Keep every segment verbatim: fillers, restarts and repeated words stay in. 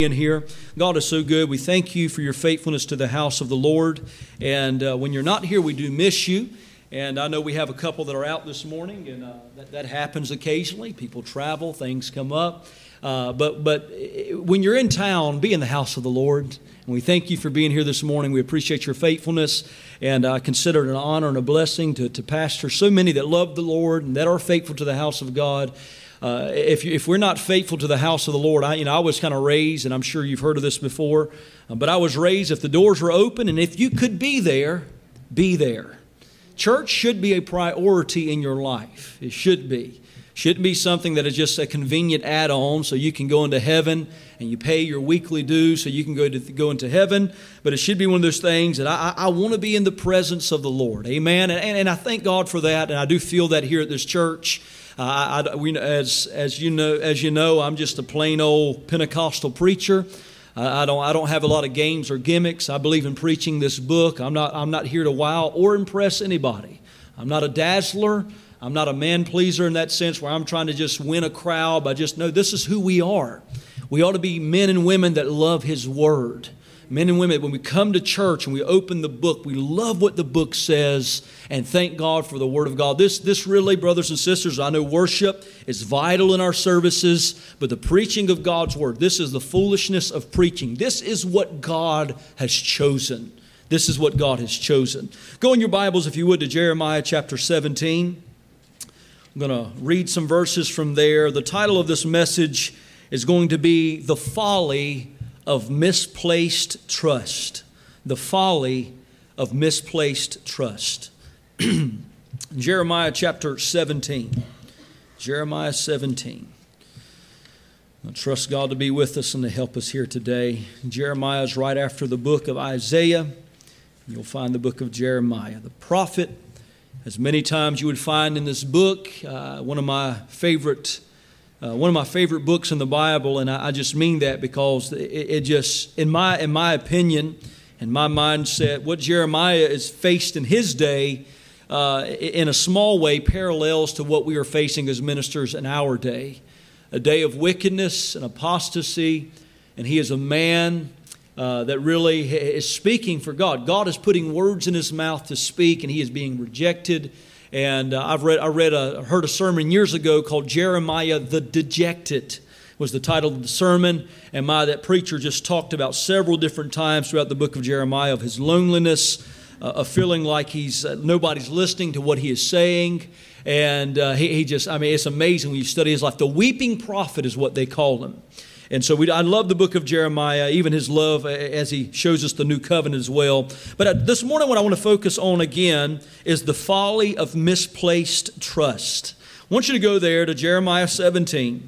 In here. God is so good. We thank you for your faithfulness to the house of the Lord. And uh, when you're not here, we do miss you. And I know we have a couple that are out this morning, and uh, that, that happens occasionally. People travel, things come up. Uh, but but when you're in town, be in the house of the Lord. And we thank you for being here this morning. We appreciate your faithfulness, and I uh, consider it an honor and a blessing to, to pastor so many that love the Lord and that are faithful to the house of God. Uh, if, if we're not faithful to the house of the Lord, I, you know, I was kind of raised, and I'm sure you've heard of this before, uh, but I was raised if the doors were open and if you could be there, be there. Church should be a priority in your life. It should be. Shouldn't be something that is just a convenient add-on so you can go into heaven and you pay your weekly dues so you can go to go into heaven. But it should be one of those things that I, I want to be in the presence of the Lord. Amen. And, and, and I thank God for that, and I do feel that here at this church. Uh, I, I, we, as as you know, as you know, I'm just a plain old Pentecostal preacher. Uh, I don't I don't have a lot of games or gimmicks. I believe in preaching this book. I'm not I'm not here to wow or impress anybody. I'm not a dazzler. I'm not a man pleaser in that sense where I'm trying to just win a crowd. But I just know this is who we are. We ought to be men and women that love His Word. Men and women, when we come to church and we open the book, we love what the book says and thank God for the Word of God. This, this really, brothers and sisters, I know worship is vital in our services, but the preaching of God's Word, this is the foolishness of preaching. This is what God has chosen. This is what God has chosen. Go in your Bibles, if you would, to Jeremiah chapter seventeen. I'm going to read some verses from there. The title of this message is going to be The Folly of Misplaced Trust. The Folly of Misplaced Trust. Jeremiah chapter seventeen. Jeremiah seventeen. I trust God to be with us and to help us here today. Jeremiah is right after the book of Isaiah. You'll find the book of Jeremiah. The prophet, as many times you would find in this book, uh, one of my favorite Uh, one of my favorite books in the Bible, and I, I just mean that because it, it just, in my in my opinion, in my mindset, what Jeremiah is faced in his day, uh, in a small way, parallels to what we are facing as ministers in our day. A day of wickedness and apostasy, and he is a man uh, that really is speaking for God. God is putting words in his mouth to speak, and he is being rejected. And uh, I've read, I read, a, heard a sermon years ago called Jeremiah the Dejected, was the title of the sermon. And my that preacher just talked about several different times throughout the book of Jeremiah of his loneliness, uh, of feeling like he's uh, nobody's listening to what he is saying. And uh, he, he just, I mean, it's amazing when you study his life. The weeping prophet is what they call him. And so we, I love the book of Jeremiah, even his love as he shows us the new covenant as well. But this morning what I want to focus on again is the folly of misplaced trust. I want you to go there to Jeremiah seventeen.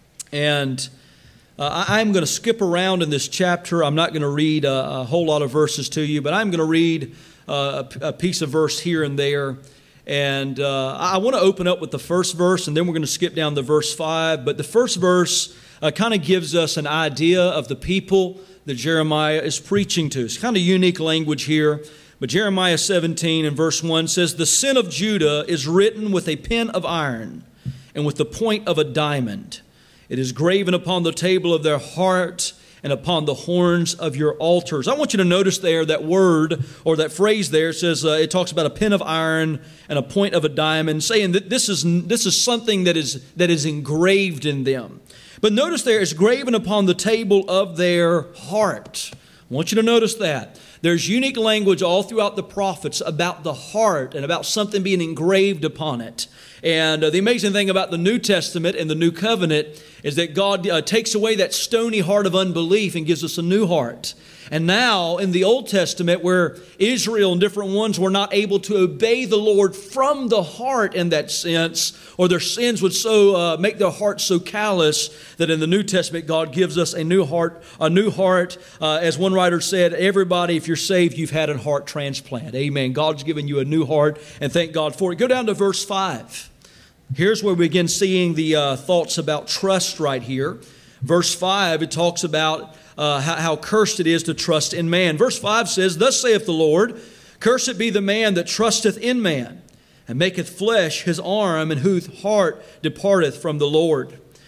And uh, I'm going to skip around in this chapter. I'm not going to read a, a whole lot of verses to you, but I'm going to read uh, a, a piece of verse here and there. And uh, I want to open up with the first verse, and then we're going to skip down to verse five. But the first verse Uh, kind of gives us an idea of the people that Jeremiah is preaching to. It's kind of unique language here. But Jeremiah seventeen and verse one says, "The sin of Judah is written with a pen of iron and with the point of a diamond. It is graven upon the table of their heart and upon the horns of your altars." I want you to notice there that word or that phrase there says uh, it talks about a pen of iron and a point of a diamond, saying that this is this is something that is that is engraved in them. But notice there, it's graven upon the table of their heart. I want you to notice that. There's unique language all throughout the prophets about the heart and about something being engraved upon it. And uh, the amazing thing about the New Testament and the New Covenant is that God uh, takes away that stony heart of unbelief and gives us a new heart. And now in the Old Testament, where Israel and different ones were not able to obey the Lord from the heart in that sense, or their sins would so uh, make their hearts so callous, that in the New Testament God gives us a new heart. A new heart, uh, as one writer said, everybody, if you're saved, you've had a heart transplant. Amen. God's given you a new heart, and thank God for it. Go down to verse five. Here's where we begin seeing the uh, thoughts about trust right here. Verse five, it talks about uh, how, how cursed it is to trust in man. Verse five says, "Thus saith the Lord, cursed be the man that trusteth in man, and maketh flesh his arm, and whose heart departeth from the Lord.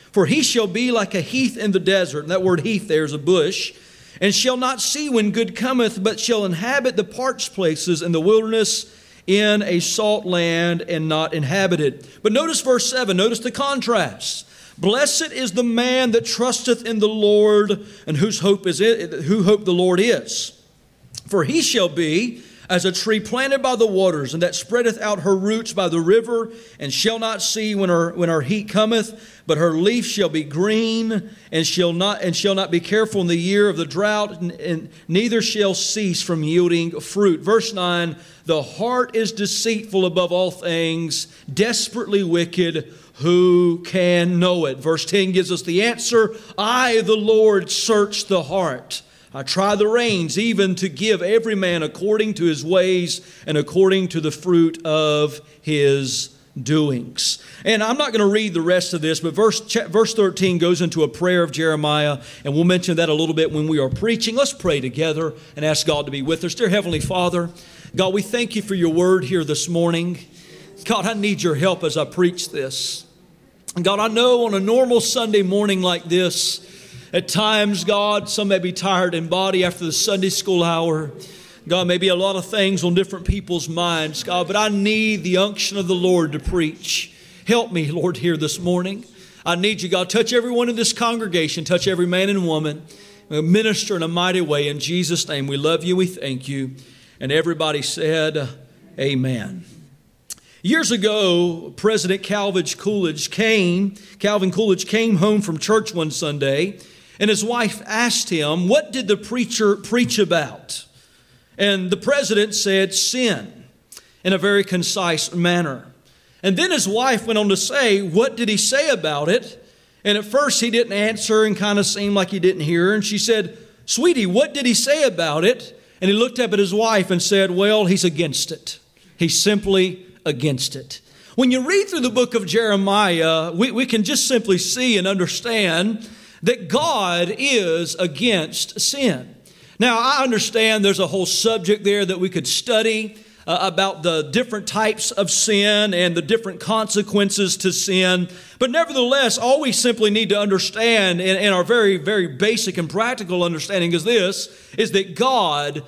For he shall be like a heath in the desert. And that word heath there is a bush. And shall not see when good cometh, but shall inhabit the parched places in the wilderness, in a salt land and not inhabited. But notice verse seven. Notice the contrast. Blessed is the man that trusteth in the Lord, and whose hope is it, who hope the Lord is. For he shall be as a tree planted by the waters, and that spreadeth out her roots by the river, and shall not see when her when her heat cometh, but her leaf shall be green, and shall not and shall not be careful in the year of the drought, and, and neither shall cease from yielding fruit. Verse nine, the heart is deceitful above all things, desperately wicked. Who can know it? Verse ten gives us the answer. I, the Lord, search the heart. I try the reins, even to give every man according to his ways and according to the fruit of his doings. And I'm not going to read the rest of this, but verse, verse thirteen goes into a prayer of Jeremiah, and we'll mention that a little bit when we are preaching. Let's pray together and ask God to be with us. Dear Heavenly Father, God, we thank you for your word here this morning. God, I need your help as I preach this. God, I know on a normal Sunday morning like this, at times, God, some may be tired in body after the Sunday school hour. God, may be a lot of things on different people's minds, God, but I need the unction of the Lord to preach. Help me, Lord, here this morning. I need you, God. Touch everyone in this congregation. Touch every man and woman. Minister in a mighty way. In Jesus' name, we love you. We thank you. And everybody said, amen. Years ago, President Calvin Coolidge came, Calvin Coolidge came home from church one Sunday, and his wife asked him, what did the preacher preach about? And the president said, sin, in a very concise manner. And then his wife went on to say, what did he say about it? And at first he didn't answer and kind of seemed like he didn't hear. And she said, sweetie, what did he say about it? And he looked up at his wife and said, well, he's against it. He's simply against it. When you read through the book of Jeremiah, we, we can just simply see and understand that God is against sin. Now, I understand there's a whole subject there that we could study uh, about the different types of sin and the different consequences to sin. But nevertheless, all we simply need to understand in, in our very, very basic and practical understanding is this, is that God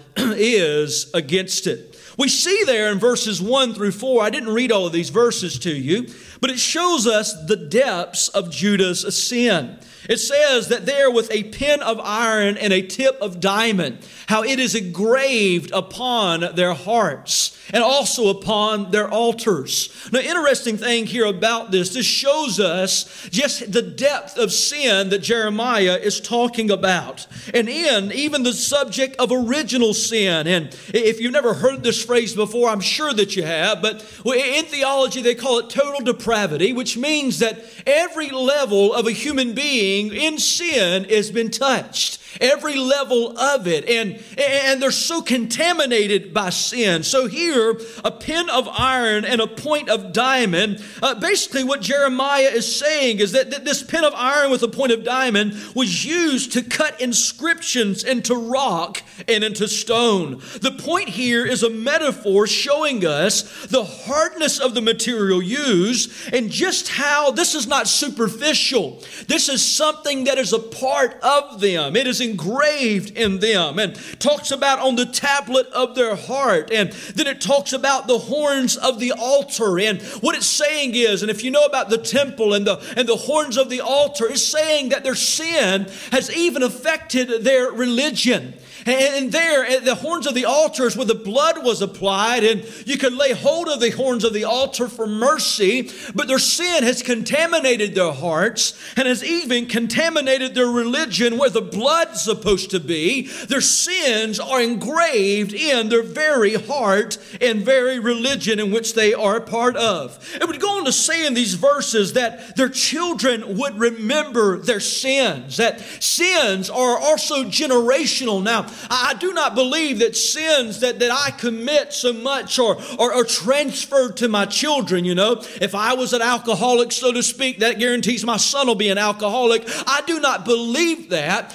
is against it. We see there in verses one through four, I didn't read all of these verses to you, but it shows us the depths of Judah's sin. It says that there with a pen of iron and a tip of diamond, how it is engraved upon their hearts and also upon their altars. Now, interesting thing here about this, this shows us just the depth of sin that Jeremiah is talking about. And in even the subject of original sin. And if you've never heard this phrase before, I'm sure that you have, but in theology they call it total depravity, which means that every level of a human being in sin has been touched. Every level of it. And, and they're so contaminated by sin. So here, a pen of iron and a point of diamond. Uh, basically what Jeremiah is saying is that, that this pen of iron with a point of diamond was used to cut inscriptions into rock and into stone. The point here is a metaphor showing us the hardness of the material used and just how this is not superficial. This is something that is a part of them. It is engraved in them, and talks about on the tablet of their heart. And then it talks about the horns of the altar. And what it's saying is, and if you know about the temple and the and the horns of the altar, it's saying that their sin has even affected their religion. And there, the horns of the altar is where the blood was applied, and you could lay hold of the horns of the altar for mercy, but their sin has contaminated their hearts and has even contaminated their religion where the blood's supposed to be. Their sins are engraved in their very heart and very religion in which they are a part of. It would go on to say in these verses that their children would remember their sins, that sins are also generational. Now, I do not believe that sins that, that I commit so much are, are, are transferred to my children, you know. If I was an alcoholic, so to speak, that guarantees my son will be an alcoholic. I do not believe that, but we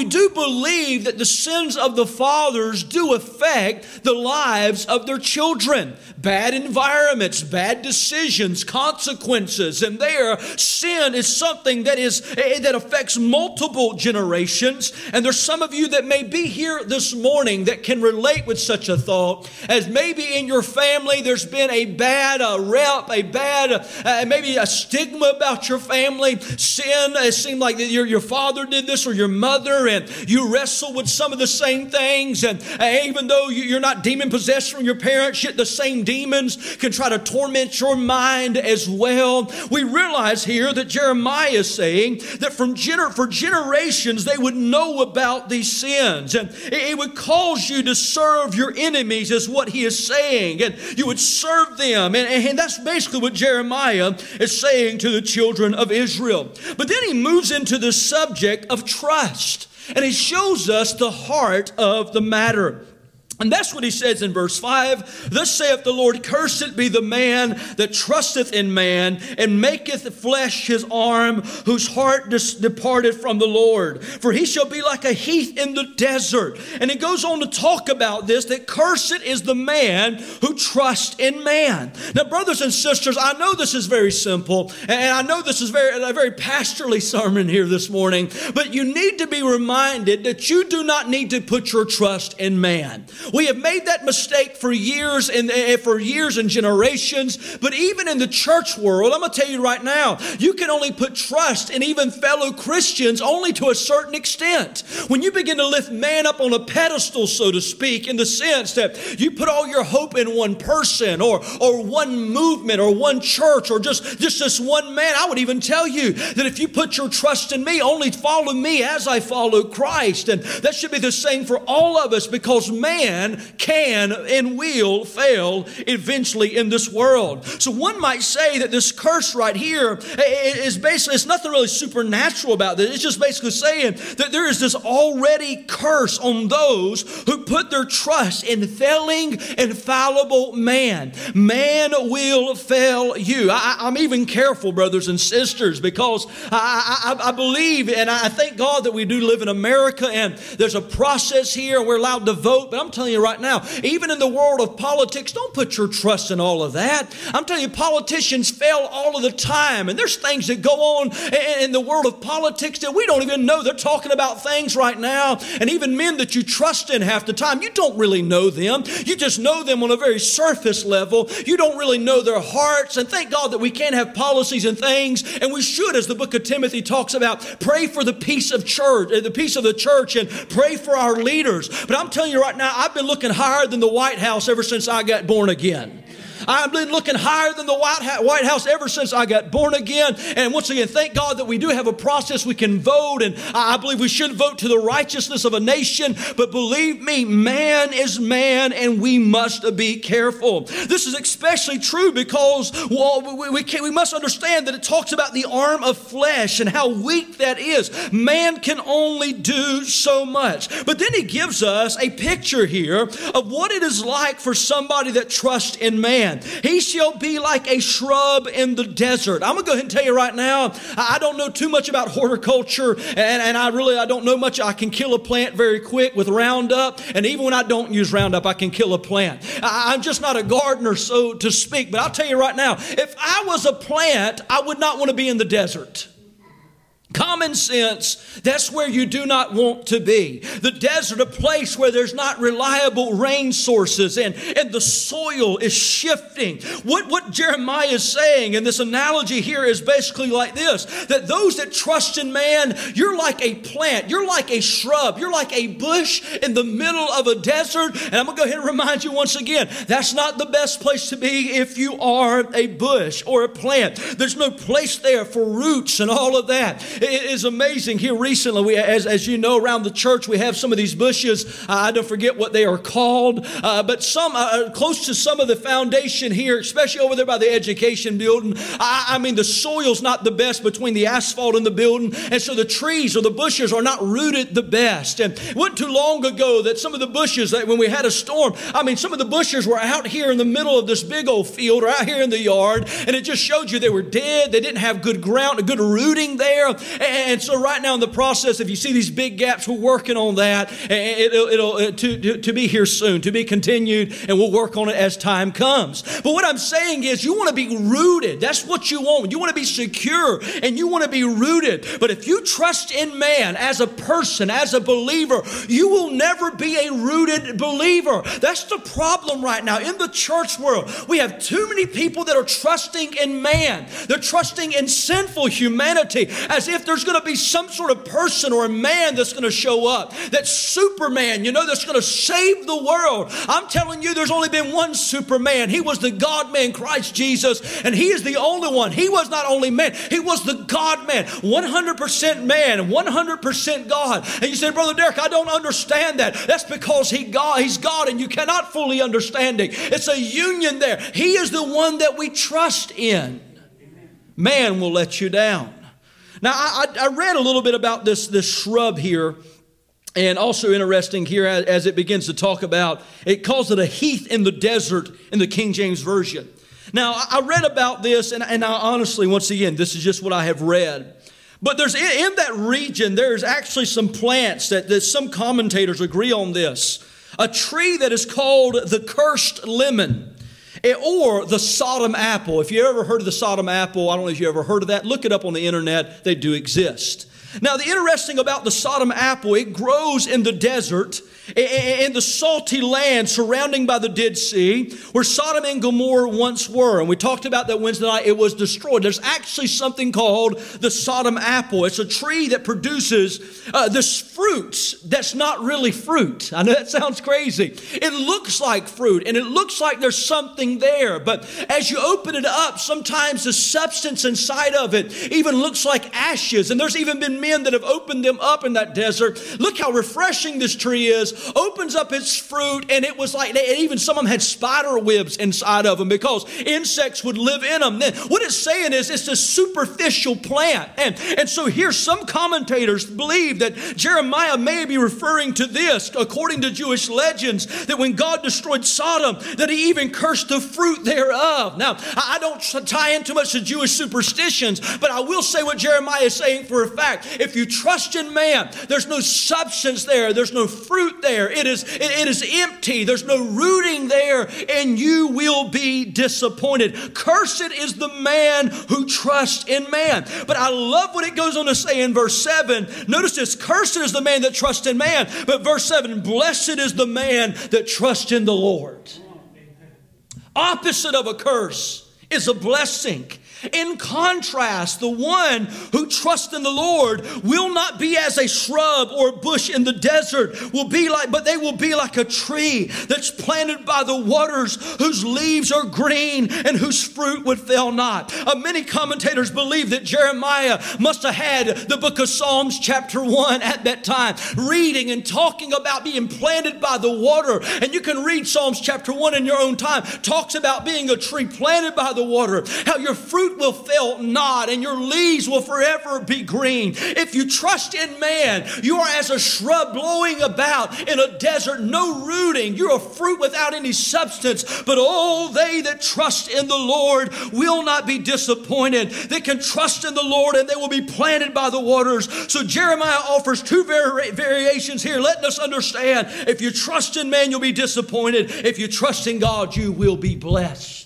do believe that the sins of the fathers do affect the lives of their children. Bad environments, bad decisions, consequences, and there, sin is something that is that affects multiple generations. And there's some of you that may be here this morning that can relate with such a thought, as maybe in your family there's been a bad uh, rep, a bad, uh, maybe a stigma about your family. Sin, it seemed like that your, your father did this or your mother, and you wrestle with some of the same things. And uh, even though you, you're not demon possessed from your parents, yet the same demons can try to torment your mind as well. We realize here that Jeremiah is saying that from gener- for generations they would know about these sins, and it, it would cause you to serve your enemies, is what he is saying, and you would serve them. And, and that's basically what Jeremiah is saying to the children of Israel. But then he moves into the subject of trust, and he shows us the heart of the matter. And that's what he says in verse five. Thus saith the Lord, cursed be the man that trusteth in man, and maketh flesh his arm, whose heart dis- departed from the Lord. For he shall be like a heath in the desert. And he goes on to talk about this, that cursed is the man who trusts in man. Now, brothers and sisters, I know this is very simple, and I know this is very, a very pastorally sermon here this morning, but you need to be reminded that you do not need to put your trust in man. We have made that mistake for years and for years and generations. But even in the church world, I'm going to tell you right now, you can only put trust in even fellow Christians only to a certain extent. When you begin to lift man up on a pedestal, so to speak, in the sense that you put all your hope in one person or or one movement or one church or just, just this one man, I would even tell you that if you put your trust in me, only follow me as I follow Christ. And that should be the same for all of us, because man can and will fail eventually in this world. So one might say that this curse right here is basically, it's nothing really supernatural about this. It's just basically saying that there is this already curse on those who put their trust in failing and fallible man. Man will fail you. I, I'm even careful, brothers and sisters, because I, I, I believe and I thank God that we do live in America, and there's a process here and we're allowed to vote. But I'm telling you right now, even in the world of politics, don't put your trust in all of that. I'm telling you, politicians fail all of the time, and there's things that go on in the world of politics that we don't even know. They're talking about things right now, and even men that you trust in half the time, you don't really know them. You just know them on a very surface level. You don't really know their hearts, and thank God that we can have policies and things, and we should, as the book of Timothy talks about, pray for the peace of church, the peace of the church, and pray for our leaders. But I'm telling you right now, I've been looking higher than the White House ever since I got born again. I've been looking higher than the White House ever since I got born again. And once again, thank God that we do have a process we can vote. And I believe we should vote to the righteousness of a nation. But believe me, man is man, and we must be careful. This is especially true because well, we, we, can, we must understand that it talks about the arm of flesh and how weak that is. Man can only do so much. But then he gives us a picture here of what it is like for somebody that trusts in man. He shall be like a shrub in the desert. I'm going to go ahead and tell you right now, I don't know too much about horticulture, and, and I really, I don't know much. I can kill a plant very quick with Roundup, and even when I don't use Roundup, I can kill a plant. I, I'm just not a gardener, so to speak, but I'll tell you right now, if I was a plant, I would not want to be in the desert. Common sense, that's where you do not want to be. The desert, a place where there's not reliable rain sources and, and the soil is shifting. What, what Jeremiah is saying in this analogy here is basically like this, that those that trust in man, you're like a plant, you're like a shrub, you're like a bush in the middle of a desert. And I'm going to go ahead and remind you once again, that's not the best place to be if you are a bush or a plant. There's no place there for roots and all of that. It is amazing. Here recently, we, as, as you know, around the church, we have some of these bushes. Uh, I don't forget what they are called, uh, but some uh, close to some of the foundation here, especially over there by the education building. I, I mean, the soil's not the best between the asphalt and the building, and so the trees or the bushes are not rooted the best. And it wasn't too long ago that some of the bushes, that when we had a storm, I mean, some of the bushes were out here in the middle of this big old field or out here in the yard, and it just showed you they were dead. They didn't have good ground, good rooting there. And so right now in the process, if you see these big gaps, we're working on that. It'll, it'll to, to, to be here soon, to be continued, and we'll work on it as time comes. But what I'm saying is you want to be rooted. That's what you want. You want to be secure, and you want to be rooted. But if you trust in man as a person, as a believer, you will never be a rooted believer. That's the problem right now in the church world. We have too many people that are trusting in man. They're trusting in sinful humanity as if there's going to be some sort of person or a man that's going to show up. That Superman, you know, that's going to save the world. I'm telling you, there's only been one Superman. He was the God-man, Christ Jesus, and he is the only one. He was not only man, he was the God-man, one hundred percent man, one hundred percent God. And you say, Brother Derek, I don't understand that. That's because he God, he's God, and you cannot fully understand it. It's a union there. He is the one that we trust in. Man will let you down. Now, I, I read a little bit about this, this shrub here, and also interesting here as, as it begins to talk about, it calls it a heath in the desert in the King James Version. Now, I read about this, and, and I honestly, once again, this is just what I have read. But there's in, in that region, there's actually some plants that, that some commentators agree on this. A tree that is called the cursed lemon, or the Sodom apple. If you ever heard of the Sodom apple, I don't know if you ever heard of that. Look it up on the internet. They do exist. Now, the interesting about the Sodom apple, it grows in the desert, in the salty land surrounding by the Dead Sea, where Sodom and Gomorrah once were. And we talked about that Wednesday night. It was destroyed. There's actually something called the Sodom apple. It's a tree that produces uh, this fruit that's not really fruit. I know that sounds crazy. It looks like fruit, and it looks like there's something there. But as you open it up, sometimes the substance inside of it even looks like ashes. And there's even been men that have opened them up in that desert. Look how refreshing this tree is. Opens up its fruit, and it was like, they, even some of them had spider webs inside of them because insects would live in them. Then what it's saying is it's a superficial plant. And, and so here some commentators believe that Jeremiah may be referring to this, according to Jewish legends, that when God destroyed Sodom, that he even cursed the fruit thereof. Now, I don't tie in too much to Jewish superstitions, but I will say what Jeremiah is saying for a fact. If you trust in man, there's no substance there. There's no fruit there. It is, it is empty. There's no rooting there, and you will be disappointed. Cursed is the man who trusts in man. But I love what it goes on to say in verse seven. Notice this, cursed is the man that trusts in man. But verse seven, blessed is the man that trusts in the Lord. Opposite of a curse is a blessing. In contrast, the one who trusts in the Lord will not be as a shrub or a bush in the desert, will be like, but they will be like a tree that's planted by the waters, whose leaves are green and whose fruit would fail not. Uh, many commentators believe that Jeremiah must have had the book of Psalms chapter one at that time, reading and talking about being planted by the water. And you can read Psalms chapter one in your own time. Talks about being a tree planted by the water, how your fruit will fail not, and your leaves will forever be green. If you trust in man, you are as a shrub blowing about in a desert, no rooting. You're a fruit without any substance. But all they that trust in the Lord will not be disappointed. They can trust in the Lord, and they will be planted by the waters. So Jeremiah offers two vari- variations here, letting us understand, if you trust in man, you'll be disappointed. If you trust in God, you will be blessed.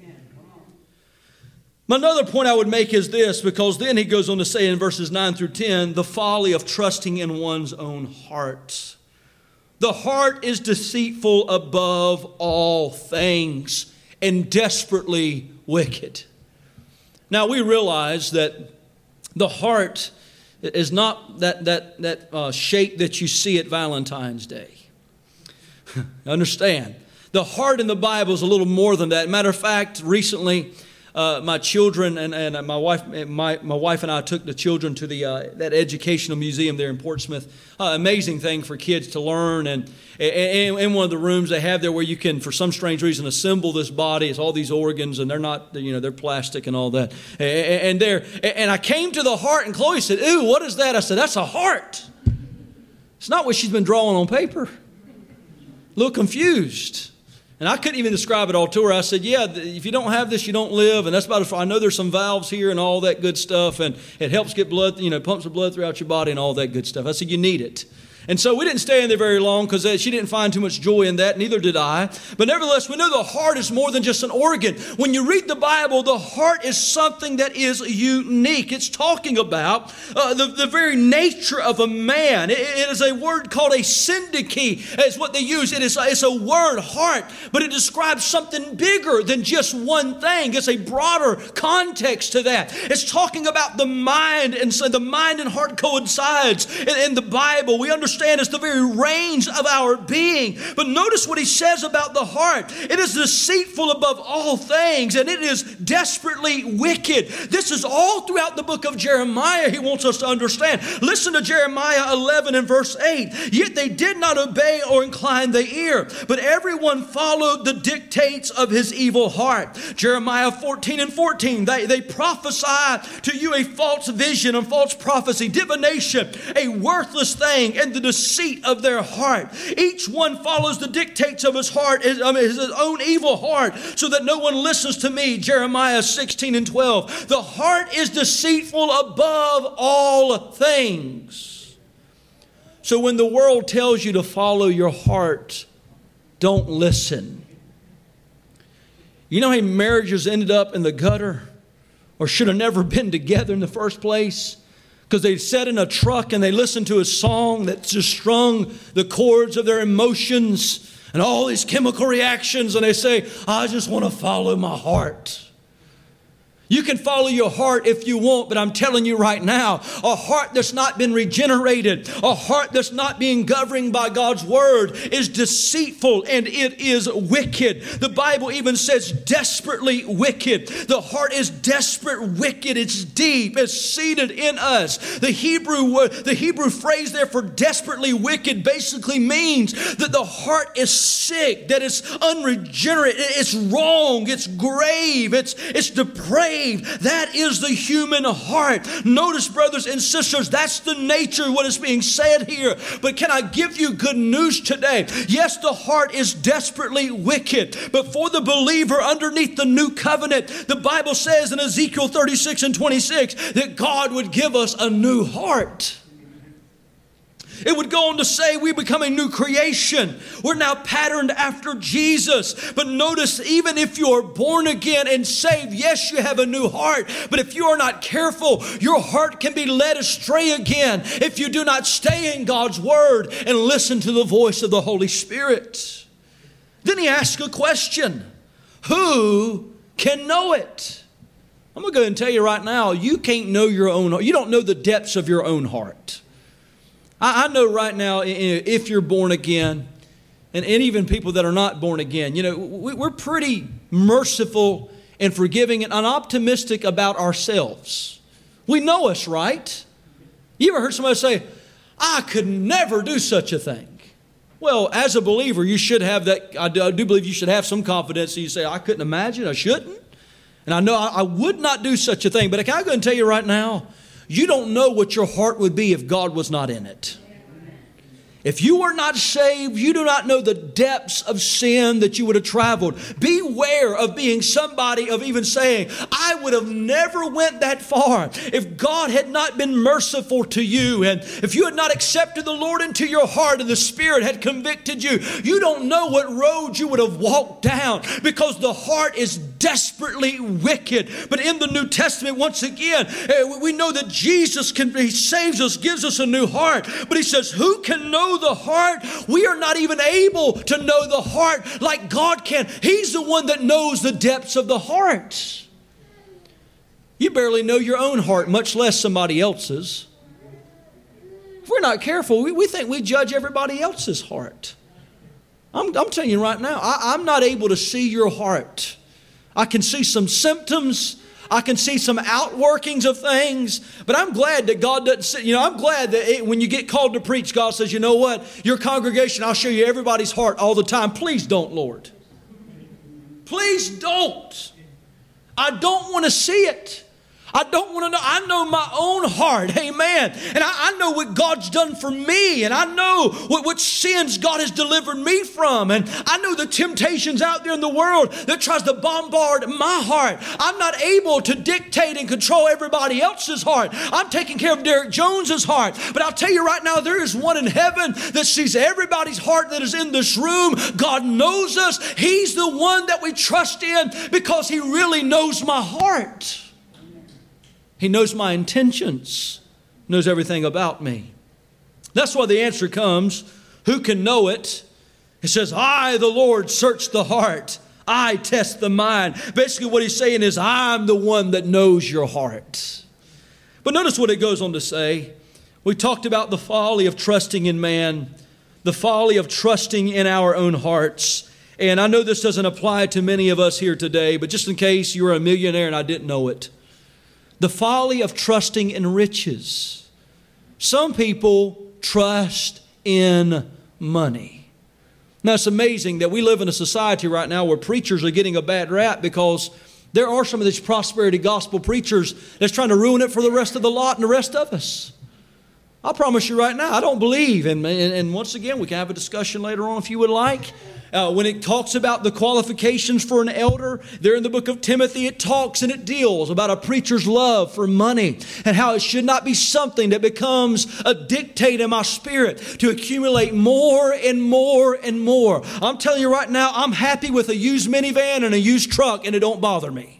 Another point I would make is this, because then he goes on to say in verses nine through ten, the folly of trusting in one's own heart. The heart is deceitful above all things and desperately wicked. Now we realize that the heart is not that, that, that uh, shape that you see at Valentine's Day. Understand, the heart in the Bible is a little more than that. Matter of fact, recently, Uh, my children and, and my wife, my, my wife and I took the children to the uh, that educational museum there in Portsmouth. Uh, amazing thing for kids to learn. And in one of the rooms they have there where you can, for some strange reason, assemble this body. It's all these organs, and they're not, you know, they're plastic and all that. And there, and I came to the heart, and Chloe said, "Ooh, what is that?" I said, "That's a heart." It's not what she's been drawing on paper. A little confused. And I couldn't even describe it all to her. I said, yeah, if you don't have this, you don't live. And that's about as far. I know there's some valves here and all that good stuff. And it helps get blood, you know, pumps the blood throughout your body and all that good stuff. I said, you need it. And so we didn't stay in there very long because she didn't find too much joy in that. Neither did I. But nevertheless, we know the heart is more than just an organ. When you read the Bible, the heart is something that is unique. It's talking about uh, the, the very nature of a man. It, it is a word called a syndiche, is what they use. It is a, it's a word, heart, but it describes something bigger than just one thing. It's a broader context to that. It's talking about the mind, and so the mind and heart coincides in, in the Bible. We understand it's the very range of our being. But notice what he says about the heart. It is deceitful above all things, and it is desperately wicked. This is all throughout the book of Jeremiah. He wants us to understand. Listen to Jeremiah eleven and verse eight. Yet they did not obey or incline the ear, but everyone followed the dictates of his evil heart. Jeremiah fourteen and fourteen. They, they prophesy to you a false vision, a false prophecy, divination, a worthless thing, and the deceit of their heart. Each one follows the dictates of his heart, his, I mean, his own evil heart, so that no one listens to me. Jeremiah sixteen and twelve. The heart is deceitful above all things. So when the world tells you to follow your heart, don't listen. You know how many marriages ended up in the gutter or should have never been together in the first place? Because they sat in a truck and they listened to a song that just strung the chords of their emotions and all these chemical reactions, and they say, I just want to follow my heart. You can follow your heart if you want, but I'm telling you right now, a heart that's not been regenerated, a heart that's not being governed by God's word is deceitful and it is wicked. The Bible even says desperately wicked. The heart is desperate wicked. It's deep. It's seated in us. The Hebrew, the Hebrew phrase there for desperately wicked basically means that the heart is sick, that it's unregenerate, it's wrong, it's grave, it's, it's depraved. That is the human heart. Notice, brothers and sisters, that's the nature of what is being said here. But can I give you good news today? Yes, the heart is desperately wicked. But for the believer underneath the new covenant, the Bible says in Ezekiel thirty-six and twenty-six that God would give us a new heart. It would go on to say we become a new creation. We're now patterned after Jesus. But notice, even if you are born again and saved, yes, you have a new heart. But if you are not careful, your heart can be led astray again if you do not stay in God's word and listen to the voice of the Holy Spirit. Then he asks a question. Who can know it? I'm going to go ahead and tell you right now, you can't know your own heart. You don't know the depths of your own heart. I know right now, if you're born again, and, and even people that are not born again, you know, we're pretty merciful and forgiving and optimistic about ourselves. We know us, right? You ever heard somebody say, I could never do such a thing? Well, as a believer, you should have that. I do, I do believe you should have some confidence. So you say, I couldn't imagine, I shouldn't. And I know I, I would not do such a thing. But can I go and tell you right now, you don't know what your heart would be if God was not in it. If you were not saved, you do not know the depths of sin that you would have traveled. Beware of being somebody of even saying, I would have never went that far if God had not been merciful to you. And if you had not accepted the Lord into your heart and the Spirit had convicted you, you don't know what road you would have walked down, because the heart is desperately wicked. But in the New Testament, once again, we know that Jesus can, He saves us, gives us a new heart. But He says, who can know the heart? We are not even able to know the heart like God can. He's the one that knows the depths of the heart. You barely know your own heart, much less somebody else's. If we're not careful, we, we think we judge everybody else's heart. I'm, I'm telling you right now, I, I'm not able to see your heart. I can see some symptoms. I can see some outworkings of things, but I'm glad that God doesn't say, you know, I'm glad that it, when you get called to preach, God says, you know what, your congregation, I'll show you everybody's heart all the time. Please don't, Lord. Please don't. I don't want to see it. I don't want to know. I know my own heart. Amen. And I, I know what God's done for me. And I know what, what sins God has delivered me from. And I know the temptations out there in the world that tries to bombard my heart. I'm not able to dictate and control everybody else's heart. I'm taking care of Derek Jones's heart. But I'll tell you right now, there is one in heaven that sees everybody's heart that is in this room. God knows us. He's the one that we trust in because He really knows my heart. He knows my intentions, knows everything about me. That's why the answer comes, who can know it? It says, I, the Lord, search the heart. I test the mind. Basically what He's saying is, I'm the one that knows your heart. But notice what it goes on to say. We talked about the folly of trusting in man, the folly of trusting in our own hearts. And I know this doesn't apply to many of us here today, but just in case you're a millionaire and I didn't know it. The folly of trusting in riches. Some people trust in money. Now, it's amazing that we live in a society right now where preachers are getting a bad rap because there are some of these prosperity gospel preachers that's trying to ruin it for the rest of the lot and the rest of us. I promise you right now, I don't believe. And, and, and once again, we can have a discussion later on if you would like. Uh, when it talks about the qualifications for an elder, there in the book of Timothy, it talks and it deals about a preacher's love for money and how it should not be something that becomes a dictate in my spirit to accumulate more and more and more. I'm telling you right now, I'm happy with a used minivan and a used truck, and it don't bother me.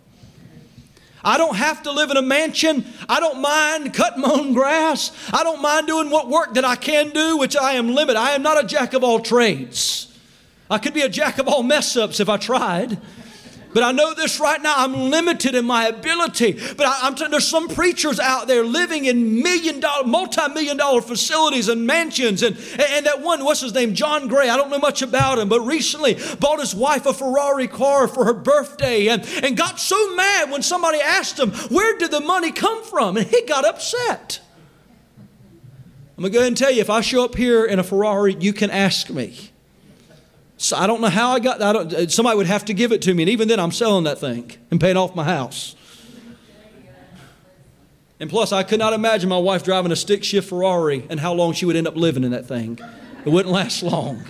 I don't have to live in a mansion. I don't mind cutting my own grass. I don't mind doing what work that I can do, which I am limited. I am not a jack of all trades. I could be a jack of all mess ups if I tried. But I know this right now, I'm limited in my ability. But I, I'm t- there's some preachers out there living in million dollar, multi-million dollar facilities and mansions. And, and that one, what's his name, John Gray, I don't know much about him, but recently bought his wife a Ferrari car for her birthday and, and got so mad when somebody asked him, where did the money come from? And he got upset. I'm going to go ahead and tell you, if I show up here in a Ferrari, you can ask me. So I don't know how I got that. I don't, somebody would have to give it to me. And even then, I'm selling that thing and paying off my house. And plus, I could not imagine my wife driving a stick shift Ferrari and how long she would end up living in that thing. It wouldn't last long.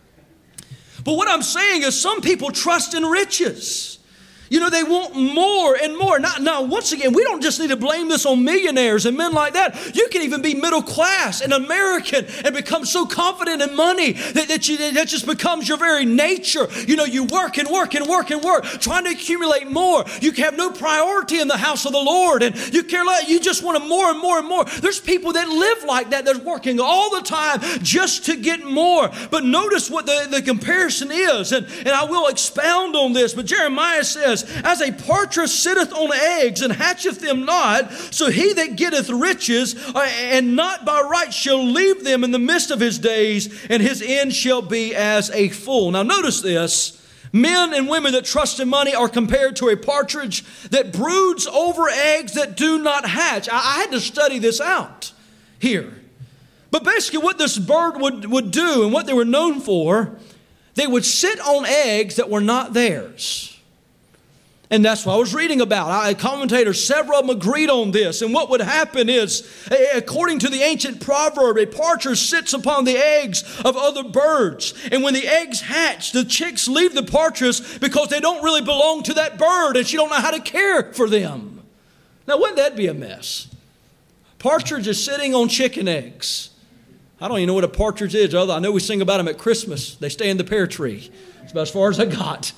But what I'm saying is some people trust in riches. You know, they want more and more. Now, now, once again, we don't just need to blame this on millionaires and men like that. You can even be middle class and American and become so confident in money that, that, you, that just becomes your very nature. You know, you work and work and work and work, trying to accumulate more. You have no priority in the house of the Lord, and you care less. You just want more and more and more. There's people that live like that. They're working all the time just to get more. But notice what the, the comparison is, and, and I will expound on this. But Jeremiah says, as a partridge sitteth on eggs and hatcheth them not, so he that getteth riches uh, and not by right shall leave them in the midst of his days, and his end shall be as a fool. Now notice this. Men and women that trust in money are compared to a partridge that broods over eggs that do not hatch. I, I had to study this out here. But basically what this bird would, would do and what they were known for, they would sit on eggs that were not theirs. And that's what I was reading about. I, commentators, several of them agreed on this. And what would happen is, according to the ancient proverb, a partridge sits upon the eggs of other birds. And when the eggs hatch, the chicks leave the partridge because they don't really belong to that bird and she don't know how to care for them. Now, wouldn't that be a mess? Partridge is sitting on chicken eggs. I don't even know what a partridge is. Other I know we sing about them at Christmas. They stay in the pear tree. That's about as far as I got.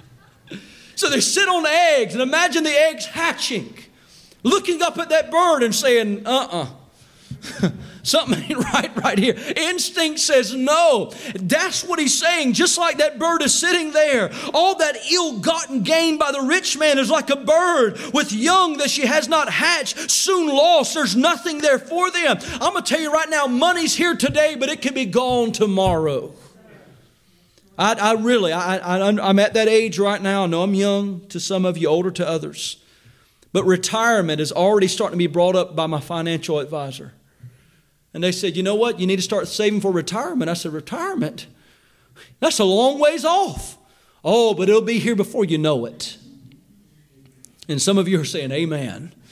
So they sit on the eggs, and imagine the eggs hatching, looking up at that bird and saying, uh-uh, something ain't right right here. Instinct says no. That's what he's saying. Just like that bird is sitting there, all that ill-gotten gain by the rich man is like a bird with young that she has not hatched, soon lost. There's nothing there for them. I'm going to tell you right now, money's here today, but it can be gone tomorrow. I, I really, I, I, I'm at that age right now. I know I'm young to some of you, older to others. But retirement is already starting to be brought up by my financial advisor. And they said, you know what? You need to start saving for retirement. I said, retirement? That's a long ways off. Oh, but it'll be here before you know it. And some of you are saying, amen.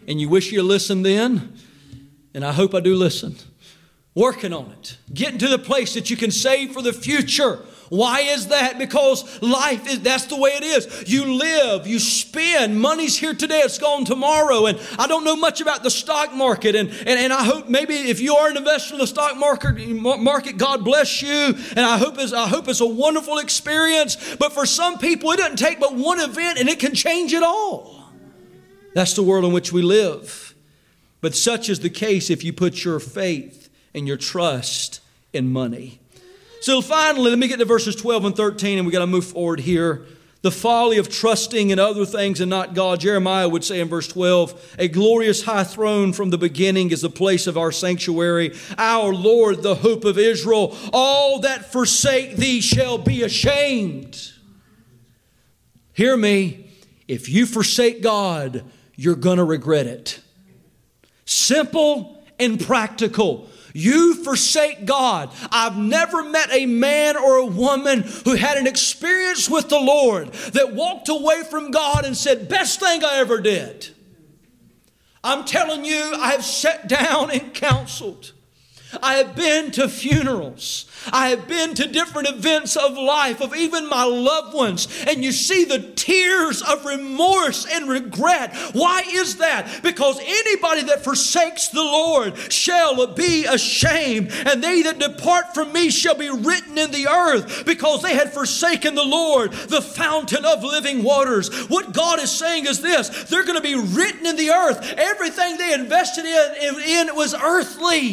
and you wish you listened then, and I hope I do listen. Working on it. Getting to the place that you can save for the future. Why is that? Because life is, that's the way it is. You live, you spend, money's here today, it's gone tomorrow. And I don't know much about the stock market. And, and, and I hope maybe if you are an investor in the stock market, market, God bless you. And I hope, it's, I hope it's a wonderful experience. But for some people, it doesn't take but one event and it can change it all. That's the world in which we live. But such is the case if you put your faith and your trust in money. So finally, let me get to verses twelve and thirteen, and we got to move forward here. The folly of trusting in other things and not God. Jeremiah would say in verse twelve, a glorious high throne from the beginning is the place of our sanctuary. Our Lord, the hope of Israel. All that forsake thee shall be ashamed. Hear me. If you forsake God, you're going to regret it. Simple and practical. You forsake God. I've never met a man or a woman who had an experience with the Lord that walked away from God and said, best thing I ever did. I'm telling you, I have sat down and counseled. I have been to funerals. I have been to different events of life, of even my loved ones, and you see the tears of remorse and regret. Why is that? Because anybody that forsakes the Lord shall be ashamed, and they that depart from me shall be written in the earth, because they had forsaken the Lord, the fountain of living waters. What God is saying is this: they're going to be written in the earth. Everything they invested in, in, in was earthly.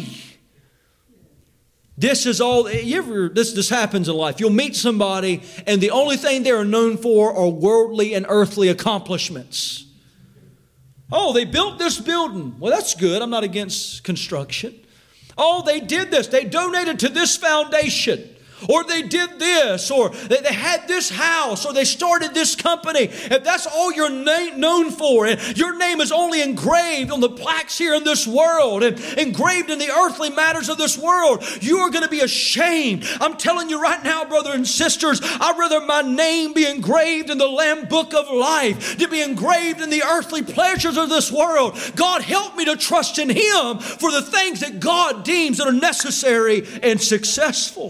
This is all, you ever, this, this happens in life. You'll meet somebody and the only thing they are known for are worldly and earthly accomplishments. Oh, they built this building. Well, that's good. I'm not against construction. Oh, they did this. They donated to this foundation. Or they did this, or they, they had this house, or they started this company. If that's all you're na- known for, and your name is only engraved on the plaques here in this world, and engraved in the earthly matters of this world, you are going to be ashamed. I'm telling you right now, brothers and sisters, I'd rather my name be engraved in the Lamb Book of Life to be engraved in the earthly pleasures of this world. God, help me to trust in Him for the things that God deems that are necessary and successful.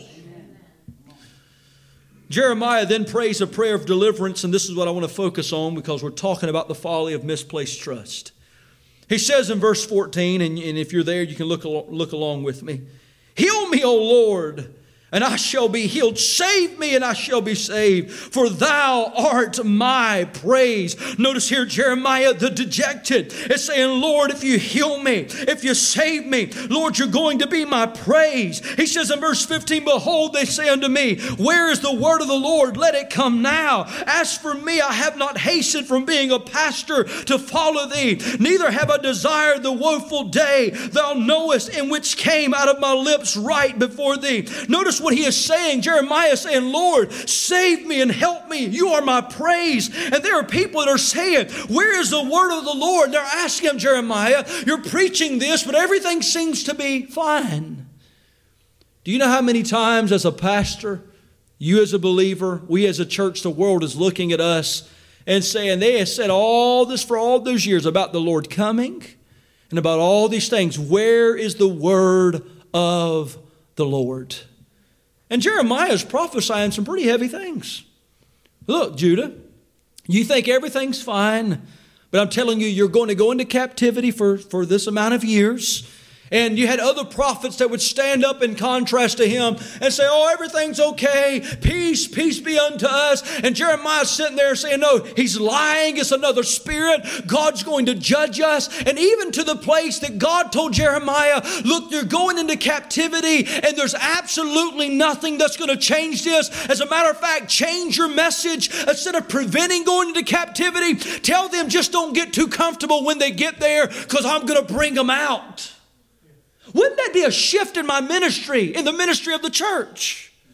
Jeremiah then prays a prayer of deliverance, and this is what I want to focus on because we're talking about the folly of misplaced trust. He says in verse fourteen, and, and if you're there, you can look, look along with me. Heal me, O Lord, and I shall be healed. Save me, and I shall be saved, for thou art my praise. Notice here, Jeremiah the dejected is saying, Lord, if you heal me, if you save me, Lord, you're going to be my praise. He says in verse fifteen, behold, they say unto me, where is the word of the Lord? Let it come now. As for me, I have not hastened from being a pastor to follow thee, neither have I desired the woeful day thou knowest, in which came out of my lips right before thee. Notice what he is saying. Jeremiah is saying, Lord, save me and help me. You are my praise. And there are people that are saying, where is the word of the Lord? They're asking him, Jeremiah, you're preaching this, but everything seems to be fine. Do you know how many times as a pastor, you as a believer, we as a church, the world is looking at us and saying, they have said all this for all those years about the Lord coming and about all these things. Where is the word of the Lord? And Jeremiah is prophesying some pretty heavy things. Look, Judah, you think everything's fine, but I'm telling you, you're going to go into captivity for, for this amount of years. And you had other prophets that would stand up in contrast to him and say, oh, everything's okay. Peace, peace be unto us. And Jeremiah's sitting there saying, no, he's lying. It's another spirit. God's going to judge us. And even to the place that God told Jeremiah, look, you're going into captivity and there's absolutely nothing that's going to change this. As a matter of fact, change your message. Instead of preventing going into captivity, tell them just don't get too comfortable when they get there because I'm going to bring them out. Wouldn't that be a shift in my ministry, in the ministry of the church?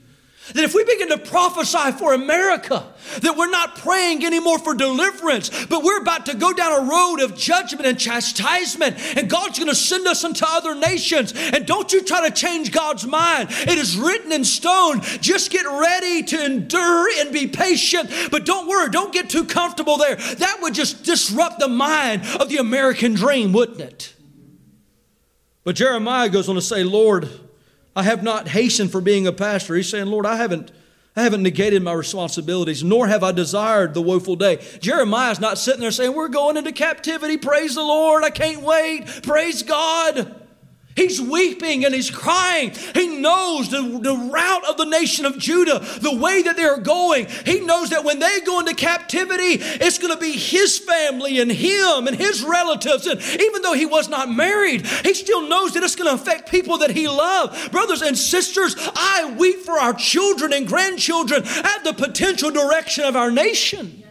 That if we begin to prophesy for America, that we're not praying anymore for deliverance, but we're about to go down a road of judgment and chastisement, and God's going to send us into other nations. And don't you try to change God's mind. It is written in stone. Just get ready to endure and be patient, but don't worry, don't get too comfortable there. That would just disrupt the mind of the American dream, wouldn't it? But Jeremiah goes on to say, Lord, I have not hastened for being a pastor. He's saying, Lord, I haven't, I haven't negated my responsibilities, nor have I desired the woeful day. Jeremiah's not sitting there saying, we're going into captivity. Praise the Lord. I can't wait. Praise God. He's weeping and he's crying. He knows the, the route of the nation of Judah, the way that they're going. He knows that when they go into captivity, it's going to be his family and him and his relatives. And even though he was not married, he still knows that it's going to affect people that he loved. Brothers and sisters, I weep for our children and grandchildren at the potential direction of our nation.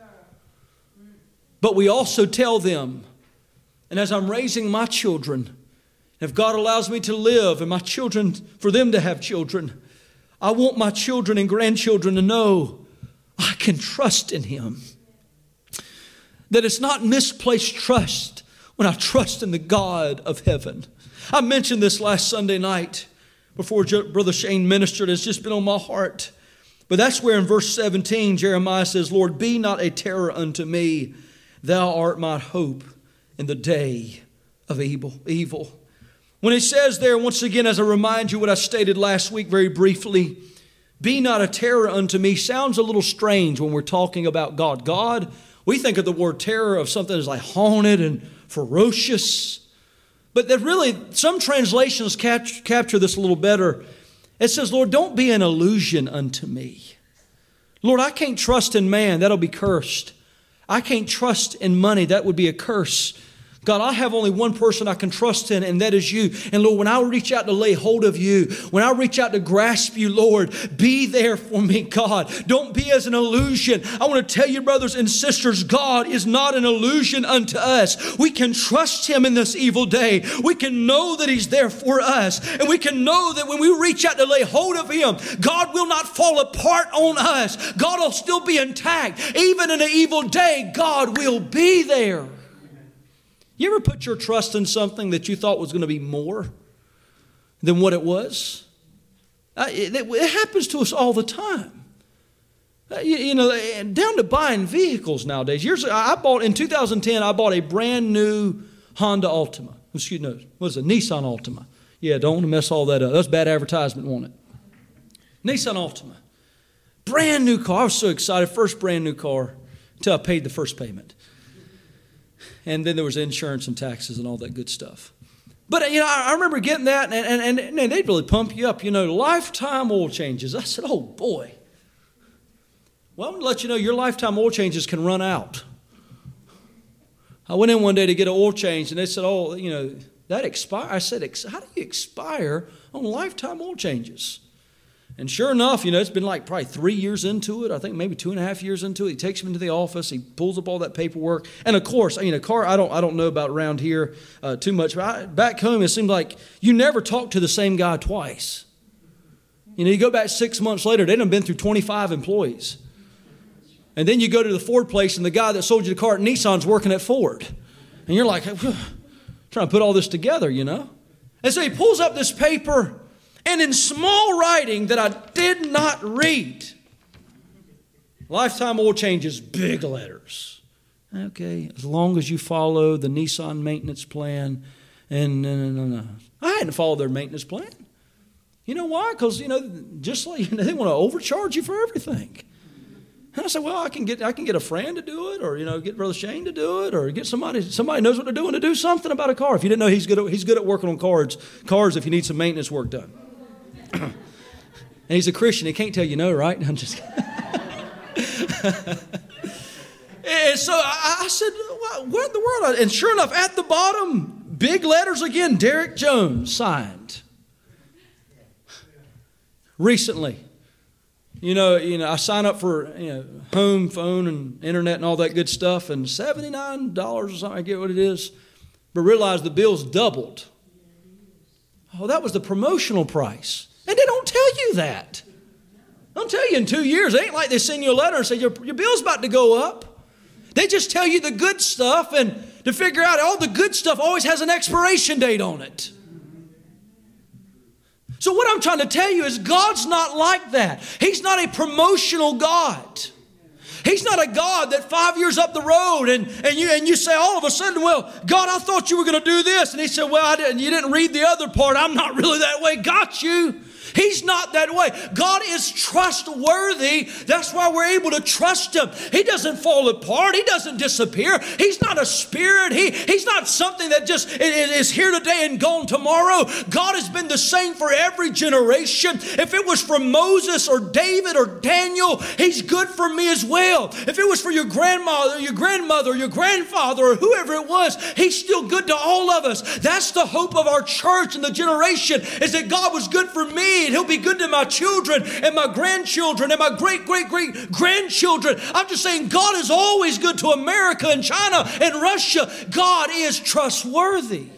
But we also tell them, and as I'm raising my children, if God allows me to live and my children, for them to have children, I want my children and grandchildren to know I can trust in Him. That it's not misplaced trust when I trust in the God of heaven. I mentioned this last Sunday night before Brother Shane ministered. It's just been on my heart. But that's where in verse seventeen, Jeremiah says, Lord, be not a terror unto me. Thou art my hope in the day of evil. evil. When it says there, once again, as I remind you what I stated last week very briefly, be not a terror unto me, sounds a little strange when we're talking about God. God, we think of the word terror of something that's like haunted and ferocious. But that really, some translations catch, capture this a little better. It says, Lord, don't be an illusion unto me. Lord, I can't trust in man. That'll be cursed. I can't trust in money. That would be a curse. God, I have only one person I can trust in, and that is you. And Lord, when I reach out to lay hold of you, when I reach out to grasp you, Lord, be there for me, God. Don't be as an illusion. I want to tell you, brothers and sisters, God is not an illusion unto us. We can trust Him in this evil day. We can know that He's there for us. And we can know that when we reach out to lay hold of Him, God will not fall apart on us. God will still be intact. Even in an evil day, God will be there. You ever put your trust in something that you thought was going to be more than what it was? Uh, it, it happens to us all the time. Uh, you, you know, down to buying vehicles nowadays. Years ago, I bought in two thousand ten. I bought a brand new Honda Altima. Excuse me, what is it? Nissan Altima. Yeah, don't want to mess all that up. That's bad advertisement, wasn't it? Nissan Altima, brand new car. I was so excited. First brand new car until I paid the first payment. And then there was insurance and taxes and all that good stuff. But, you know, I remember getting that, and, and, and, and they'd really pump you up, you know, lifetime oil changes. I said, oh, boy. Well, I'm going to let you know your lifetime oil changes can run out. I went in one day to get an oil change, and they said, oh, you know, that expire. I said, how do you expire on lifetime oil changes? And sure enough, you know, it's been like probably three years into it. I think maybe two and a half years into it. He takes me into the office. He pulls up all that paperwork. And of course, I mean, a car, I don't I don't know about around here uh, too much. But I, back home, it seemed like you never talk to the same guy twice. You know, you go back six months later, they'd have been through twenty-five employees. And then you go to the Ford place, and the guy that sold you the car at Nissan's working at Ford. And you're like, trying to put all this together, you know. And so he pulls up this paper, and in small writing that I did not read, lifetime oil changes, big letters. Okay, as long as you follow the Nissan maintenance plan. And no, no, no, no. I hadn't followed their maintenance plan. You know why? Because, you know, just like, you know, they want to overcharge you for everything. And I said, well, I can get I can get a friend to do it, or, you know, get Brother Shane to do it, or get somebody somebody knows what they're doing to do something about a car. If you didn't know, he's good at, he's good at working on cars, cars if you need some maintenance work done. And he's a Christian. He can't tell you no, right? I'm just And so I, I said, what in the world? And sure enough, at the bottom, big letters again, Derek Jones signed. Recently. You know, you know, I sign up for, you know, home, phone, and internet and all that good stuff, and seventy-nine dollars or something, I get what it is, but realize the bill's doubled. Oh, that was the promotional price. And they don't tell you that. I'll tell you, in two years, it ain't like they send you a letter and say, your, your bill's about to go up. They just tell you the good stuff, and to figure out all the good stuff always has an expiration date on it. So what I'm trying to tell you is God's not like that. He's not a promotional God. He's not a God that five years up the road and, and, you, and you say all of a sudden, well, God, I thought you were going to do this. And He said, well, I didn't. You didn't read the other part. I'm not really that way. Got you. He's not that way. God is trustworthy. That's why we're able to trust Him. He doesn't fall apart. He doesn't disappear. He's not a spirit. He, he's not something that just is here today and gone tomorrow. God has been the same for every generation. If it was for Moses or David or Daniel, He's good for me as well. If it was for your grandmother, your grandmother, your grandfather, or whoever it was, He's still good to all of us. That's the hope of our church and the generation, is that God was good for me, and He'll be good to my children and my grandchildren and my great, great, great grandchildren. I'm just saying God is always good to America and China and Russia. God is trustworthy.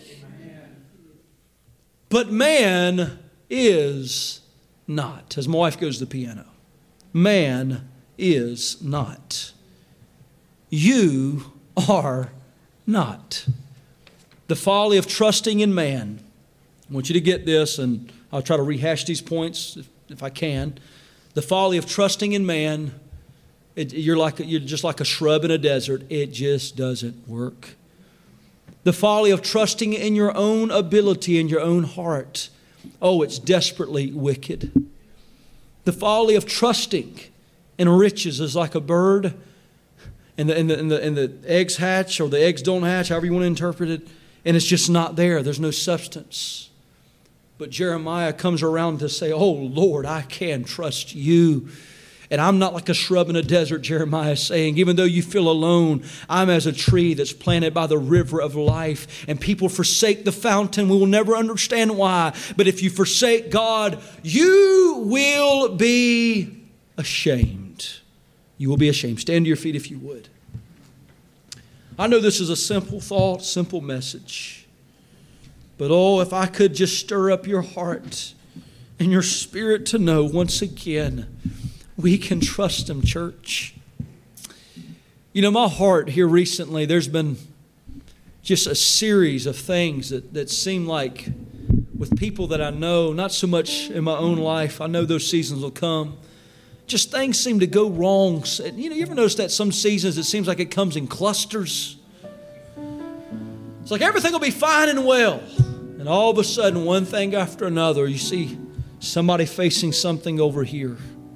But man is not. As my wife goes to the piano, man is not. You are not. The folly of trusting in man. I want you to get this, and I'll try to rehash these points if, if I can. The folly of trusting in man, it, you're, like, you're just like a shrub in a desert. It just doesn't work. The folly of trusting in your own ability and your own heart. Oh, it's desperately wicked. The folly of trusting in riches is like a bird, and the, and the, and the, and the eggs hatch, or the eggs don't hatch, however you want to interpret it, and it's just not there. There's no substance. But Jeremiah comes around to say, oh, Lord, I can trust you. And I'm not like a shrub in a desert, Jeremiah is saying. Even though you feel alone, I'm as a tree that's planted by the river of life. And people forsake the fountain. We will never understand why. But if you forsake God, you will be ashamed. You will be ashamed. Stand to your feet if you would. I know this is a simple thought, simple message. But oh, if I could just stir up your heart and your spirit to know once again, we can trust Him, church. You know, my heart here recently, there's been just a series of things that, that seem like with people that I know, not so much in my own life, I know those seasons will come. Just things seem to go wrong. You know, you ever notice that some seasons it seems like it comes in clusters? It's like everything will be fine and well. And all of a sudden, one thing after another, you see somebody facing something over here.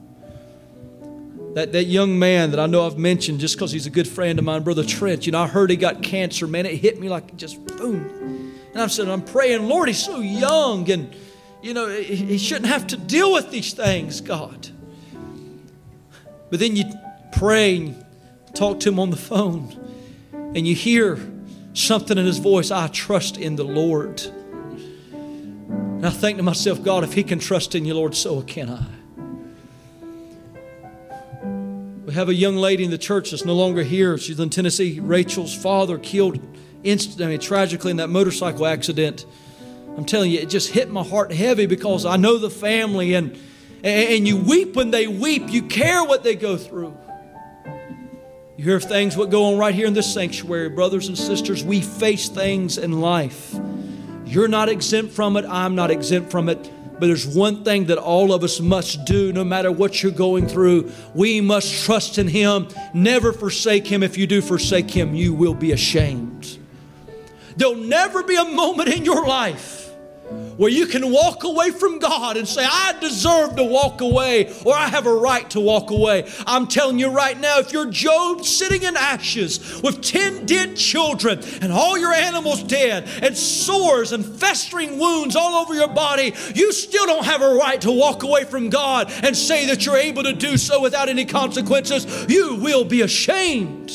That, that young man that I know I've mentioned just because he's a good friend of mine, Brother Trent, you know, I heard he got cancer, man. It hit me like just boom. And I'm saying, I'm praying, Lord, he's so young, and, you know, he, he shouldn't have to deal with these things, God. But then you pray and talk to him on the phone, and you hear something in his voice, I trust in the Lord. And I think to myself, God, if he can trust in you, Lord, so can I. We have a young lady in the church that's no longer here. She's in Tennessee. Rachel's father killed instantly, I mean, tragically in that motorcycle accident. I'm telling you, it just hit my heart heavy because I know the family, and, and you weep when they weep. You care what they go through. You hear of things what go on right here in this sanctuary. Brothers and sisters, we face things in life. You're not exempt from it. I'm not exempt from it. But there's one thing that all of us must do, no matter what you're going through. We must trust in Him. Never forsake Him. If you do forsake Him, you will be ashamed. There'll never be a moment in your life where you can walk away from God and say, I deserve to walk away, or I have a right to walk away. I'm telling you right now, if you're Job sitting in ashes with ten dead children and all your animals dead and sores and festering wounds all over your body, you still don't have a right to walk away from God and say that you're able to do so without any consequences. You will be ashamed.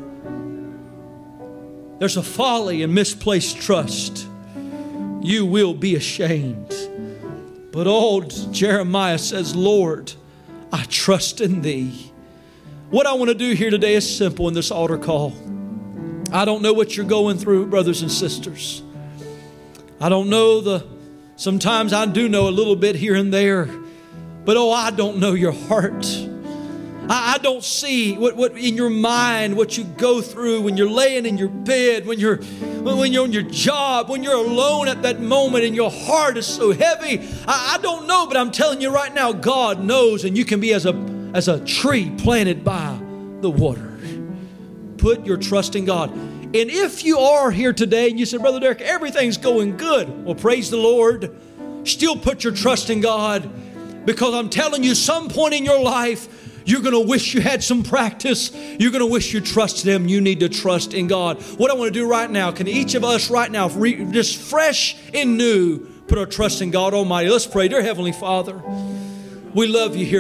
There's a folly in misplaced trust. You will be ashamed. But old Jeremiah says, Lord, I trust in Thee. What I want to do here today is simple in this altar call. I don't know what you're going through, brothers and sisters. I don't know the, sometimes I do know a little bit here and there. But oh, I don't know your heart. I, I don't see what, what in your mind, what you go through when you're laying in your bed, when you're when you're on your job, when you're alone at that moment and your heart is so heavy. I, I don't know, but I'm telling you right now, God knows, and you can be as a as a tree planted by the water. Put your trust in God. And if you are here today and you say, Brother Derek, everything's going good. Well, praise the Lord. Still put your trust in God, because I'm telling you, some point in your life, you're going to wish you had some practice. You're going to wish you trusted Him. You need to trust in God. What I want to do right now, can each of us right now, just fresh and new, put our trust in God Almighty. Let's pray. Dear Heavenly Father, we love you here.